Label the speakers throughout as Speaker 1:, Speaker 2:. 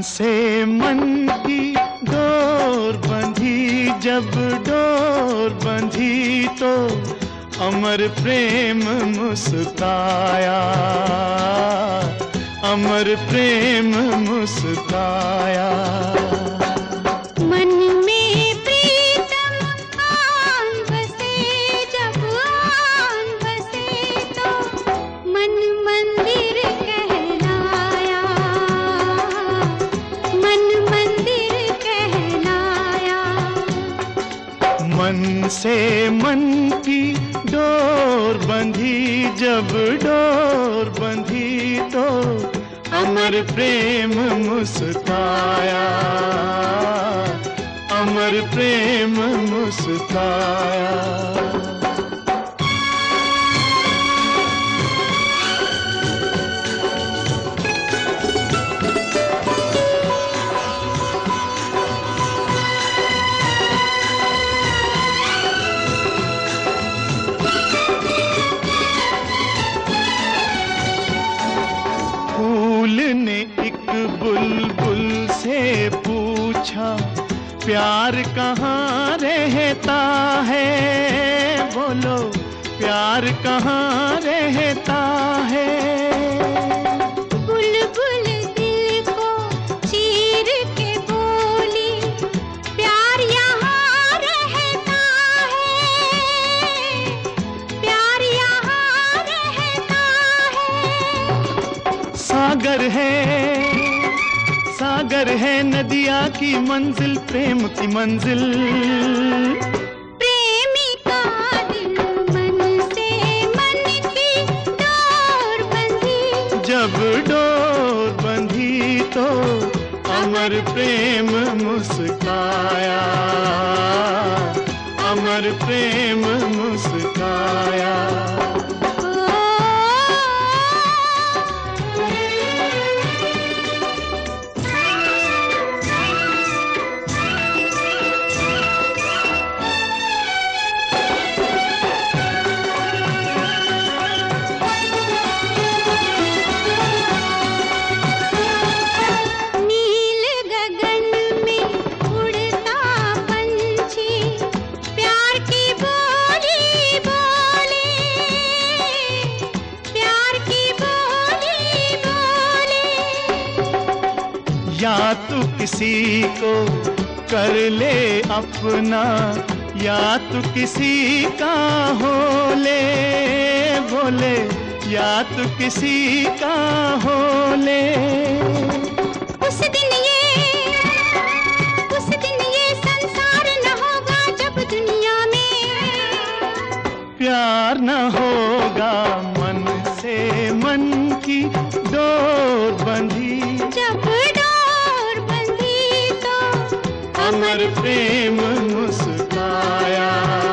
Speaker 1: से मन की डोर बंधी, जब डोर बंधी तो अमर प्रेम मुस्काया, अमर प्रेम मुस्काया।
Speaker 2: मन में प्रीतम आन बसे, जब आन बसे तो मन मंदिर कहलाया, मन मंदिर कहलाया।
Speaker 1: मन से मन की डोर बंधी, जब डोर बंधी तो अमर प्रेम मुस्काया, अमर प्रेम मुस्काया। फूल ने एक बुलबुल से पूछा, प्यार कहाँ रहता है, बोलो प्यार कहाँ रहता है।
Speaker 2: बुलबुल दिल को चीर के बोली, प्यार यहाँ रहता है, प्यार यहाँ रहता है।
Speaker 1: सागर है, सागर है नदिया की मंजिल, प्रेम की मंजिल।
Speaker 2: प्रेमी का दिल मन से मन की डोर बंधी,
Speaker 1: जब डोर बंधी तो अमर प्रेम मुस्काया, अमर प्रेम मुस्काया। या तू किसी को कर ले अपना, या तू किसी का हो ले, बोले या तू किसी का हो ले।
Speaker 2: उस दिन ये संसार न होगा, जब दुनिया में
Speaker 1: प्यार न होगा। मन से मन की डोर बंधी,
Speaker 2: जब डोर बंधी तो
Speaker 1: अमर प्रेम मुस्काया,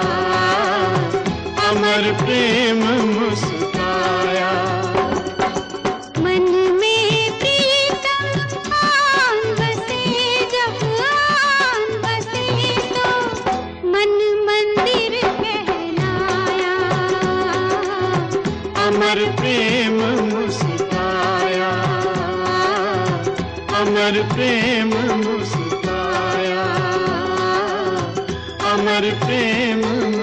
Speaker 1: अमर प्रेम मुस्काया।
Speaker 2: मन में प्रीतम आन बसे, जब आन बसे तो मन मंदिर कहलाया,
Speaker 1: अमर प्रेम मुस्काया, अमर प्रेम मुस्काया, अमर प्रेम